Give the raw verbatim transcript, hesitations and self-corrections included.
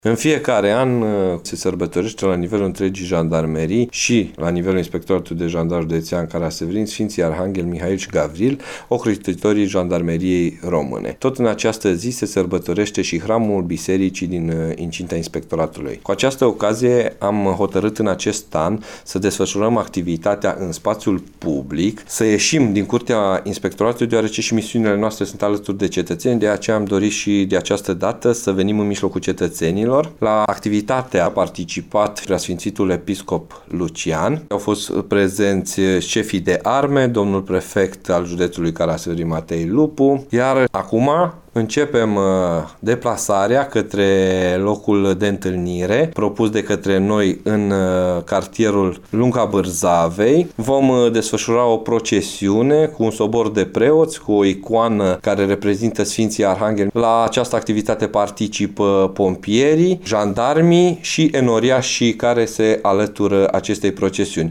În fiecare an se sărbătorește la nivelul întregii jandarmerii și la nivelul Inspectoratului de Jandarmi Județean Caraseverin Sfinții Arhanghel Mihail și Gavril, ocrotitorii jandarmeriei române. Tot în această zi se sărbătorește și hramul bisericii din incinta inspectoratului. Cu această ocazie am hotărât în acest an să desfășurăm activitatea în spațiul public, să ieșim din curtea inspectoratului, deoarece și misiunile noastre sunt alături de cetățeni, de aceea am dorit și de această dată să venim în mijlocul cetățenilor. La activitatea a participat Preasfințitul Episcop Lucian. Au fost prezenți șefii de arme, domnul prefect al județului Caraseverin Matei Lupu, iar acum începem deplasarea către locul de întâlnire propus de către noi în cartierul Lunga Bârzavei. Vom desfășura o procesiune cu un sobor de preoți, cu o icoană care reprezintă Sfinții Arhanghel. La această activitate participă pompierii, jandarmii și enoriașii care se alătură acestei procesiuni.